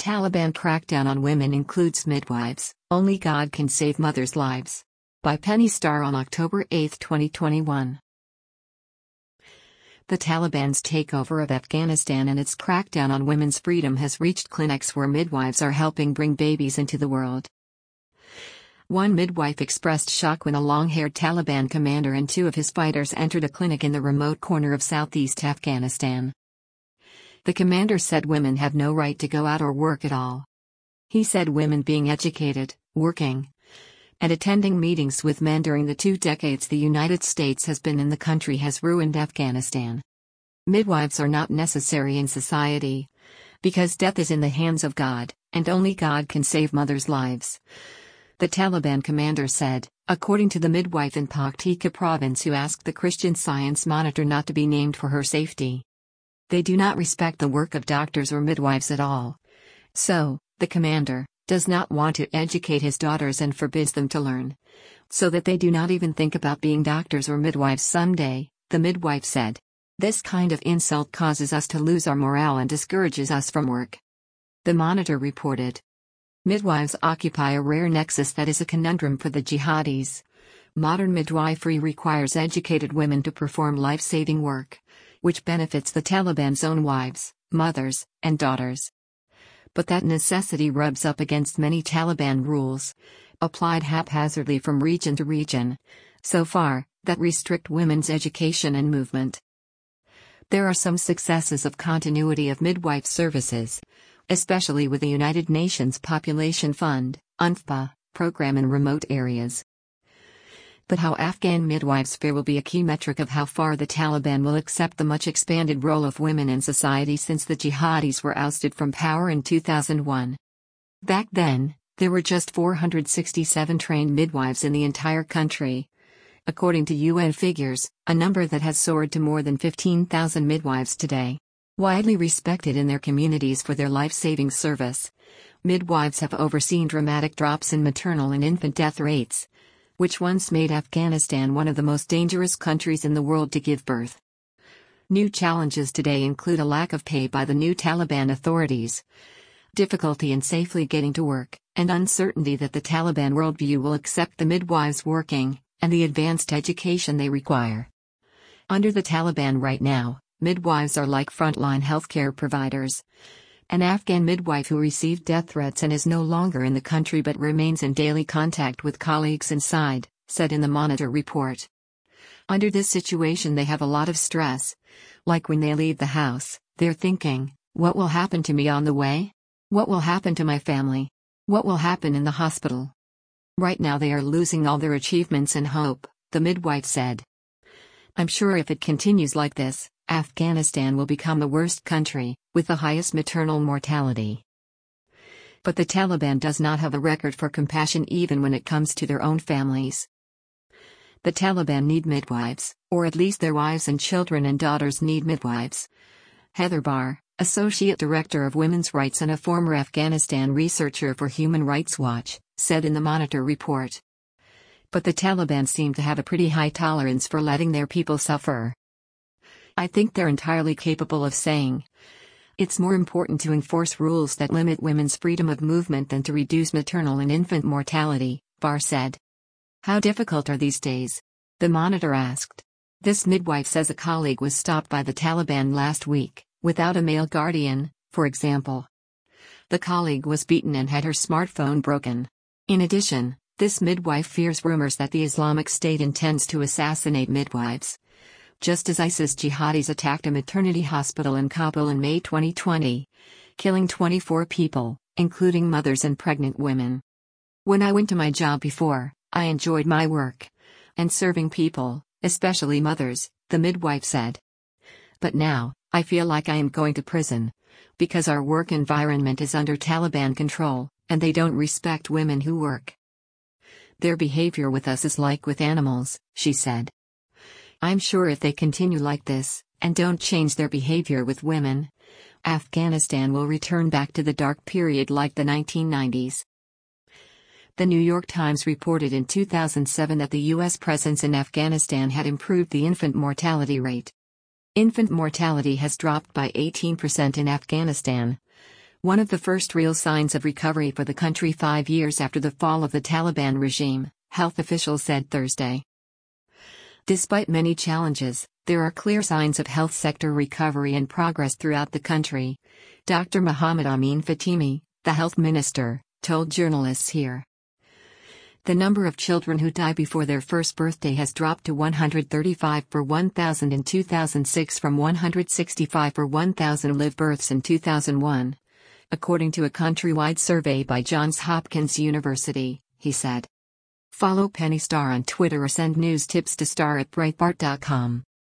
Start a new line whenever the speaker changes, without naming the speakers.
Taliban crackdown on women includes midwives. Only God can save mothers' lives. By Penny Starr on October 8, 2021. The Taliban's takeover of Afghanistan and its crackdown on women's freedom has reached clinics where midwives are helping bring babies into the world. One midwife expressed shock when a long-haired Taliban commander and two of his fighters entered a clinic in the remote corner of southeast Afghanistan. The commander said women have no right to go out or work at all. He said women being educated, working, and attending meetings with men during the 2 decades the United States has been in the country has ruined Afghanistan. Midwives are not necessary in society, because death is in the hands of God, and only God can save mothers' lives. The Taliban commander said, according to the midwife in Paktika province who asked the Christian Science Monitor not to be named for her safety. They do not respect the work of doctors or midwives at all. So, the commander does not want to educate his daughters and forbids them to learn, so that they do not even think about being doctors or midwives someday, the midwife said. This kind of insult causes us to lose our morale and discourages us from work. The Monitor reported. Midwives occupy a rare nexus that is a conundrum for the jihadis. Modern midwifery requires educated women to perform life-saving work, which benefits the Taliban's own wives, mothers, and daughters. But that necessity rubs up against many Taliban rules, applied haphazardly from region to region, so far, that restrict women's education and movement. There are some successes of continuity of midwife services, especially with the United Nations Population Fund, UNFPA, program in remote areas. But how Afghan midwives fare will be a key metric of how far the Taliban will accept the much expanded role of women in society since the jihadis were ousted from power in 2001. Back then, there were just 467 trained midwives in the entire country. According to UN figures, a number that has soared to more than 15,000 midwives today. Widely respected in their communities for their life-saving service, midwives have overseen dramatic drops in maternal and infant death rates, which once made Afghanistan one of the most dangerous countries in the world to give birth. New challenges today include a lack of pay by the new Taliban authorities, difficulty in safely getting to work, and uncertainty that the Taliban worldview will accept the midwives working, and the advanced education they require. Under the Taliban right now, midwives are like frontline healthcare providers. An Afghan midwife who received death threats and is no longer in the country but remains in daily contact with colleagues inside, said in the Monitor report. Under this situation they have a lot of stress. Like when they leave the house, they're thinking, what will happen to me on the way? What will happen to my family? What will happen in the hospital? Right now they are losing all their achievements and hope, the midwife said. I'm sure if it continues like this, Afghanistan will become the worst country, with the highest maternal mortality. But the Taliban does not have a record for compassion even when it comes to their own families. The Taliban need midwives, or at least their wives and children and daughters need midwives. Heather Barr, Associate Director of Women's Rights and a former Afghanistan researcher for Human Rights Watch, said in the Monitor report. But the Taliban seem to have a pretty high tolerance for letting their people suffer. I think they're entirely capable of saying, it's more important to enforce rules that limit women's freedom of movement than to reduce maternal and infant mortality, Barr said. How difficult are these days? The Monitor asked. This midwife says a colleague was stopped by the Taliban last week, without a male guardian, for example. The colleague was beaten and had her smartphone broken. In addition, this midwife fears rumors that the Islamic State intends to assassinate midwives. Just as ISIS jihadis attacked a maternity hospital in Kabul in May 2020, killing 24 people, including mothers and pregnant women. When I went to my job before, I enjoyed my work and serving people, especially mothers, the midwife said. But now, I feel like I am going to prison, because our work environment is under Taliban control, and they don't respect women who work. Their behavior with us is like with animals, she said. I'm sure if they continue like this, and don't change their behavior with women, Afghanistan will return back to the dark period like the 1990s. The New York Times reported in 2007 that the U.S. presence in Afghanistan had improved the infant mortality rate. Infant mortality has dropped by 18% in Afghanistan, one of the first real signs of recovery for the country 5 years after the fall of the Taliban regime, health officials said Thursday. Despite many challenges, there are clear signs of health sector recovery and progress throughout the country, Dr. Mohammed Amin Fatimi, the health minister, told journalists here. The number of children who die before their first birthday has dropped to 135 per 1,000 in 2006 from 165 per 1,000 live births in 2001. According to a countrywide survey by Johns Hopkins University, he said. Follow Penny Starr on Twitter or send news tips to star@breitbart.com.